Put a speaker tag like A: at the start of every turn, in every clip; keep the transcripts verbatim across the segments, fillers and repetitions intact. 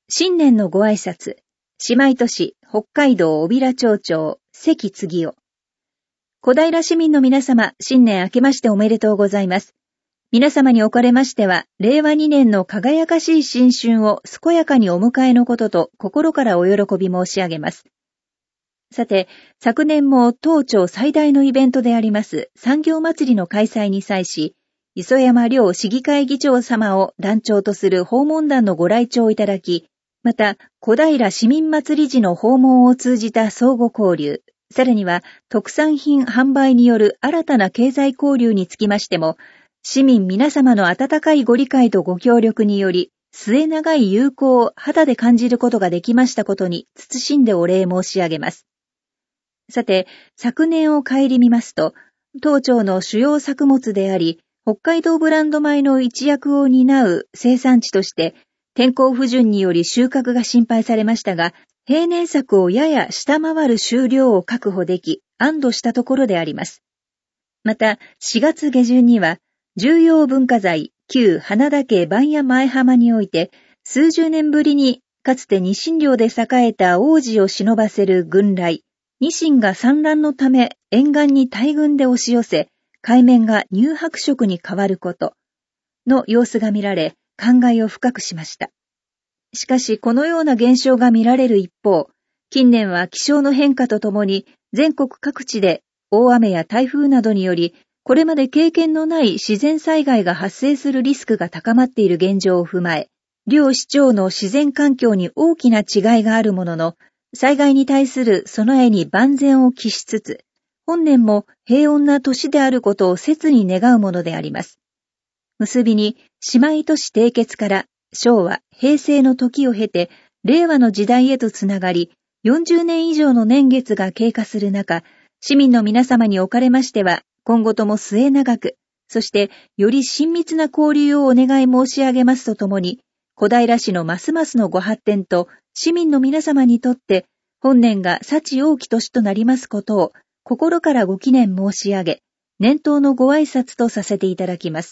A: 新年のご挨拶、姉妹都市、北海道小平町長、関次夫。小平市民の皆様、新年明けましておめでとうございます。皆様におかれましては、れいわにねんの輝かしい新春を健やかにお迎えのことと心からお喜び申し上げます。さて、昨年も当町最大のイベントであります産業祭りの開催に際し、磯山亮市議会議長様を団長とする訪問団のご来庁いただき、また、小平市民祭り時の訪問を通じた相互交流、さらには特産品販売による新たな経済交流につきましても、市民皆様の温かいご理解とご協力により、末長い友好を肌で感じることができましたことに、謹んでお礼申し上げます。さて、昨年を顧みますと、当町の主要作物であり、北海道ブランド米の一役を担う生産地として、天候不順により収穫が心配されましたが、平年作をやや下回る収量を確保でき、安堵したところであります。また、しがつげじゅんには、重要文化財、旧花田家番屋前浜において、数十年ぶりに、かつてニシン漁で栄えた王子を忍ばせる軍雷、ニシンが産卵のため沿岸に大群で押し寄せ、海面が乳白色に変わることの様子が見られ、感慨を深くしました。しかし、このような現象が見られる一方、近年は気象の変化とともに、全国各地で大雨や台風などにより、これまで経験のない自然災害が発生するリスクが高まっている現状を踏まえ、両市町の自然環境に大きな違いがあるものの、災害に対する備えに万全を期しつつ、本年も平穏な年であることを切に願うものであります。結びに、姉妹都市締結から昭和、平成の時を経て、令和の時代へとつながり、よんじゅうねん以上の年月が経過する中、市民の皆様におかれましては、今後とも末永く、そしてより親密な交流をお願い申し上げますとともに、小平市のますますのご発展と、市民の皆様にとって、本年が幸多き年となりますことを、心からご祈念申し上げ、年頭のご挨拶とさせていただきます。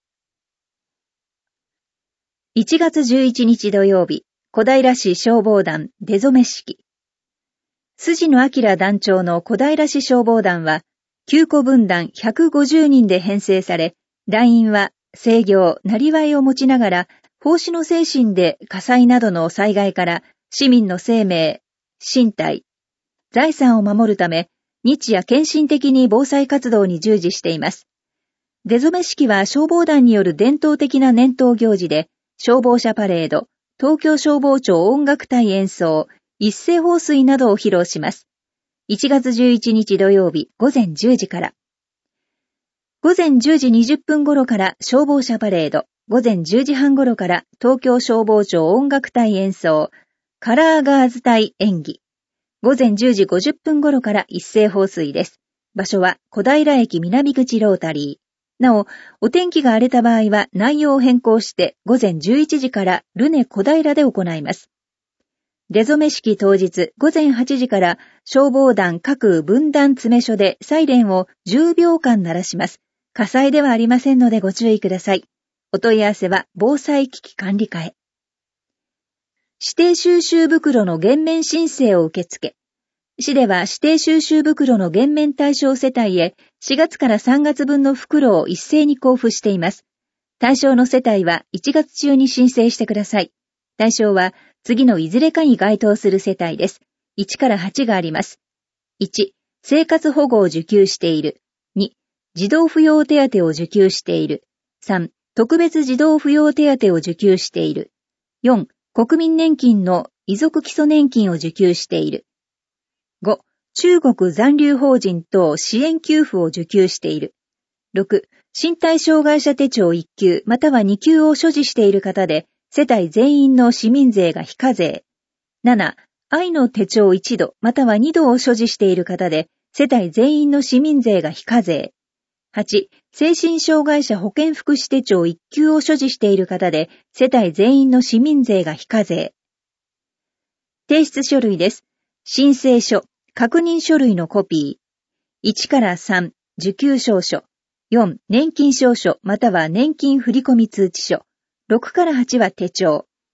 A: いちがつじゅういちにち土曜日、小平市消防団出初め式。筋野明団長の小平市消防団は、きゅうこ分団ひゃくごじゅうにんで編成され、団員は制御、なりわいを持ちながら、奉仕の精神で火災などの災害から市民の生命、身体、財産を守るため、日夜献身的に防災活動に従事しています。出初め式は消防団による伝統的な年頭行事で、消防車パレード、東京消防庁音楽隊演奏、一斉放水などを披露します。いちがつじゅういちにち土曜日ごぜんじゅうじから。ごぜんじゅうじにじゅっぷん頃から消防車パレード、ごぜんじゅうじはん頃から東京消防庁音楽隊演奏、カラーガーズ隊演技。ごぜんじゅうじごじゅっぷん頃から一斉放水です。場所は小平駅南口ロータリー。なお、お天気が荒れた場合は内容を変更してごぜんじゅういちじからルネ小平で行います。出初め式当日ごぜんはちじから消防団各分団詰め所でサイレンをじゅうびょうかん鳴らします。火災ではありませんのでご注意ください。お問い合わせは防災機器管理課へ。指定収集袋の減免申請を受付。市では指定収集袋の減免対象世帯へしがつからさんがつぶんの袋を一斉に交付しています。対象の世帯はいちがつ中に申請してください。対象は次のいずれかに該当する世帯です。いちからはちがあります。いち、生活保護を受給している。に、児童扶養手当を受給している。さん、特別児童扶養手当を受給している。よん、国民年金の遺族基礎年金を受給している。ご、中国残留邦人等支援給付を受給している。ろく、身体障害者手帳いっきゅうまたはにきゅうを所持している方で、世帯全員の市民税が非課税。なな、愛の手帳いちどまたはにどを所持している方で、世帯全員の市民税が非課税。はち、精神障害者保健福祉手帳いっきゅうを所持している方で、世帯全員の市民税が非課税。提出書類です。申請書、確認書類のコピー。いちからさん、受給証書。よん、年金証書または年金振込通知書。ろくからはちは手帳。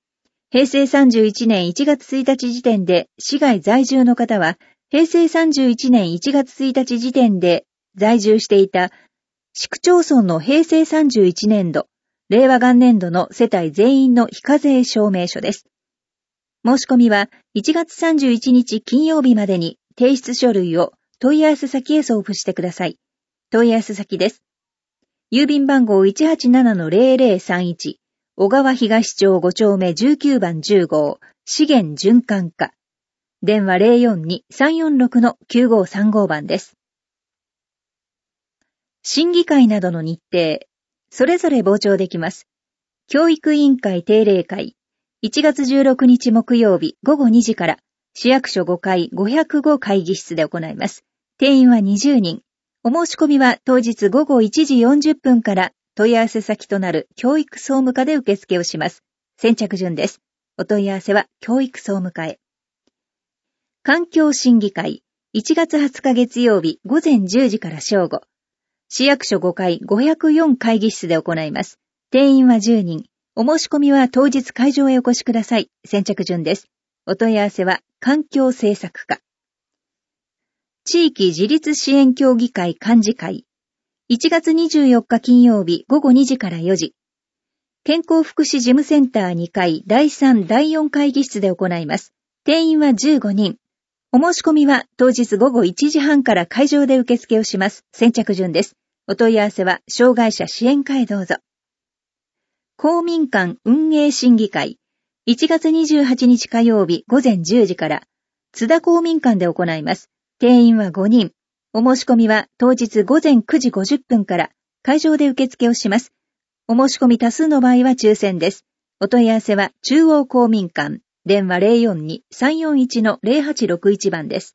A: 平成さんじゅういちねんいちがつついたち時点で市外在住の方は、平成さんじゅういちねんいちがつついたち時点で在住していた市区町村の平成さんじゅういちねんど、令和元年度の世帯全員の非課税証明書です。申し込みはいちがつさんじゅういちにち金曜日までに提出書類を問い合わせ先へ送付してください。問い合わせ先です。郵便番号 いちはちななのゼロゼロさんいち、小川東町ごちょうめじゅうきゅうばんじゅうごう、資源循環課。電話 ゼロよんに さんよんろく きゅうごさんご 番です。審議会などの日程、それぞれ傍聴できます。教育委員会定例会、いちがつじゅうろくにち木曜日ごごにじから市役所ごかいごひゃくご会議室で行います。定員はにじゅうにん。お申し込みは当日ごごいちじよんじゅっぷんから問い合わせ先となる教育総務課で受付をします。先着順です。お問い合わせは教育総務課へ。環境審議会、いちがつはつか月曜日ごぜんじゅうじから正午。市役所ごかいごひゃくよん会議室で行います。定員はじゅうにん。お申し込みは当日会場へお越しください。先着順です。お問い合わせは環境政策課。地域自立支援協議会幹事会。いちがつにじゅうよっか金曜日ごごにじからよじ。健康福祉事務センターにかいだいさんだいよん会議室で行います。定員はじゅうごにん。お申し込みは当日ごごいちじはんから会場で受付をします。先着順です。お問い合わせは障害者支援課へどうぞ。公民館運営審議会。いちがつにじゅうはちにち火曜日ごぜんじゅうじから津田公民館で行います。定員はごにん。お申し込みは当日ごぜんくじごじゅっぷんから会場で受付をします。お申し込み多数の場合は抽選です。お問い合わせは中央公民館。電話 ゼロよんに さんよんいち ゼロはちろくいち 番です。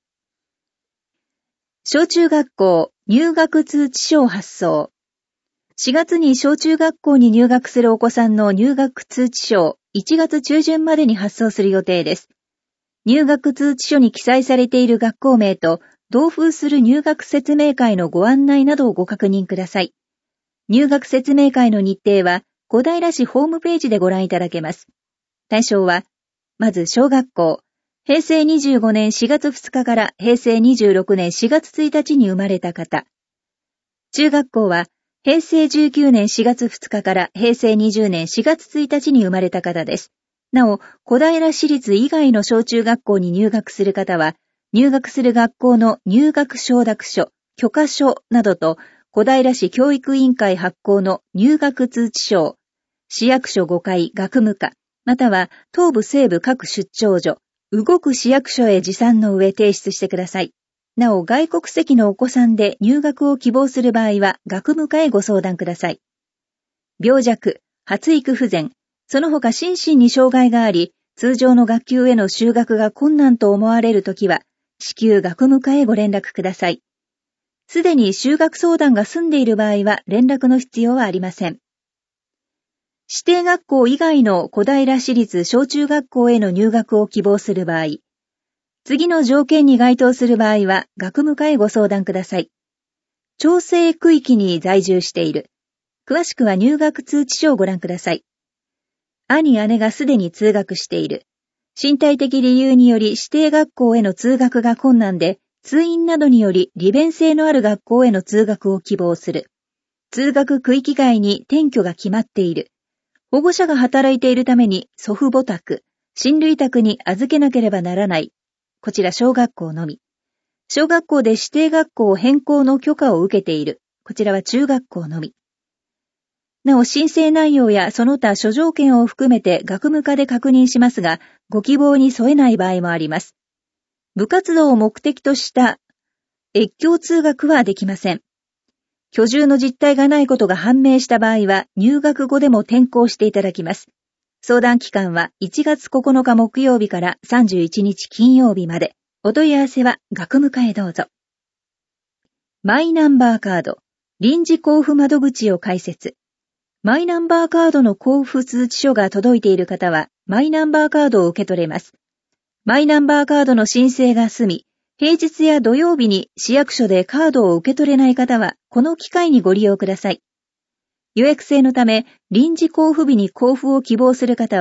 A: 小中学校入学通知書を発送。しがつに小中学校に入学するお子さんの入学通知書をいちがつちゅうじゅんまでに発送する予定です。入学通知書に記載されている学校名と同封する入学説明会のご案内などをご確認ください。入学説明会の日程は小平市ホームページでご覧いただけます。対象はまず小学校、平成にじゅうごねんしがつふつかから平成にじゅうろくねんしがつついたちに生まれた方。中学校は平成じゅうきゅうねんしがつふつかから平成にじゅうねんしがつついたちに生まれた方です。なお、小平市立以外の小中学校に入学する方は、入学する学校の入学承諾書、許可書などと、小平市教育委員会発行の入学通知書を、市役所ごかい学務課、または東部西部各出張所、動く市役所へ持参の上提出してください。なお、外国籍のお子さんで入学を希望する場合は、学務課へご相談ください。病弱、発育不全、その他心身に障害があり、通常の学級への就学が困難と思われるときは、至急学務課へご連絡ください。すでに就学相談が済んでいる場合は、連絡の必要はありません。指定学校以外の小平市立小中学校への入学を希望する場合、次の条件に該当する場合は学務課へご相談ください。調整区域に在住している。詳しくは入学通知書をご覧ください。兄姉がすでに通学している。身体的理由により指定学校への通学が困難で、通院などにより利便性のある学校への通学を希望する。通学区域外に転居が決まっている。保護者が働いているために祖父母宅、親類宅に預けなければならない。こちら小学校のみ。小学校で指定学校変更の許可を受けている。こちらは中学校のみ。なお申請内容やその他諸条件を含めて学務課で確認しますが、ご希望に添えない場合もあります。部活動を目的とした越境通学はできません。居住の実態がないことが判明した場合は入学後でも転校していただきます。相談期間はいちがつここのか木曜日からさんじゅういちにち金曜日まで。お問い合わせは学務課へどうぞ。マイナンバーカード、臨時交付窓口を開設。マイナンバーカードの交付通知書が届いている方は、マイナンバーカードを受け取れます。マイナンバーカードの申請が済み、平日や土曜日に市役所でカードを受け取れない方は、この機会にご利用ください。予約制のため、臨時交付日に交付を希望する方は、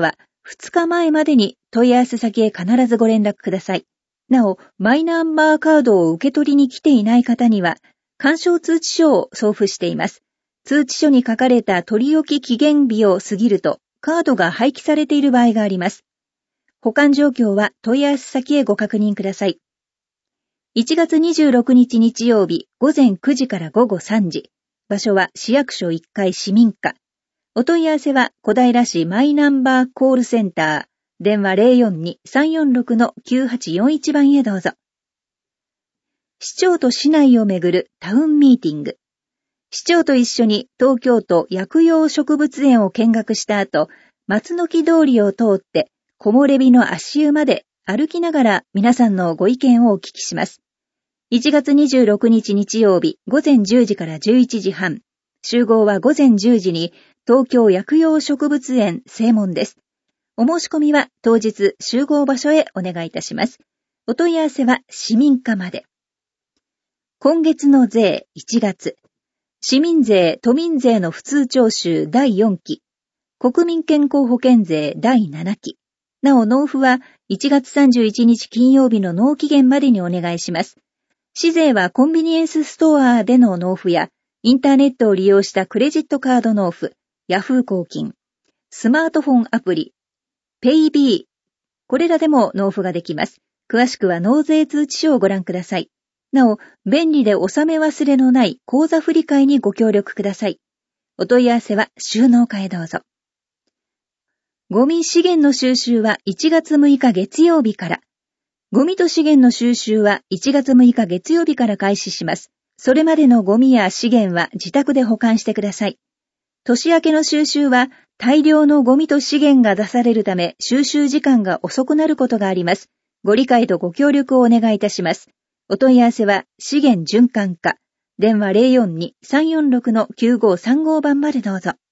A: ふつかまえまでに問い合わせ先へ必ずご連絡ください。なお、マイナンバーカードを受け取りに来ていない方には、勧奨通知書を送付しています。通知書に書かれた取り置き期限日を過ぎると、カードが廃棄されている場合があります。保管状況は問い合わせ先へご確認ください。いちがつにじゅうろくにち日曜日、ごぜんくじからごごさんじ。場所は市役所いっかい市民課。お問い合わせは小平市マイナンバーコールセンター、電話 ゼロよんに さんよんろく きゅうはちよんいち 番へどうぞ。市長と市内をめぐるタウンミーティング。市長と一緒に東京都薬用植物園を見学した後、松の木通りを通って木漏れ日の足湯まで歩きながら皆さんのご意見をお聞きします。いちがつにじゅうろくにち日曜日ごぜんじゅうじからじゅういちじはん。集合はごぜんじゅうじに東京薬用植物園正門です。お申し込みは当日集合場所へお願いいたします。お問い合わせは市民課まで。今月の税いちがつ。市民税・都民税の普通徴収だいよんき。国民健康保険税だいななき。なお納付はいちがつさんじゅういちにち金曜日の納期限までにお願いします。市税はコンビニエンスストアでの納付や、インターネットを利用したクレジットカード納付、ヤフー公金、スマートフォンアプリ、ペイビー、これらでも納付ができます。詳しくは納税通知書をご覧ください。なお、便利で納め忘れのない口座振替にご協力ください。お問い合わせは収納課へどうぞ。ゴミ資源の収集はいちがつむいか月曜日から。ゴミと資源の収集はいちがつむいか月曜日から開始します。それまでのゴミや資源は自宅で保管してください。年明けの収集は大量のゴミと資源が出されるため収集時間が遅くなることがあります。ご理解とご協力をお願いいたします。お問い合わせは資源循環課、電話 ゼロよんに さんよんろく きゅうごさんご 番までどうぞ。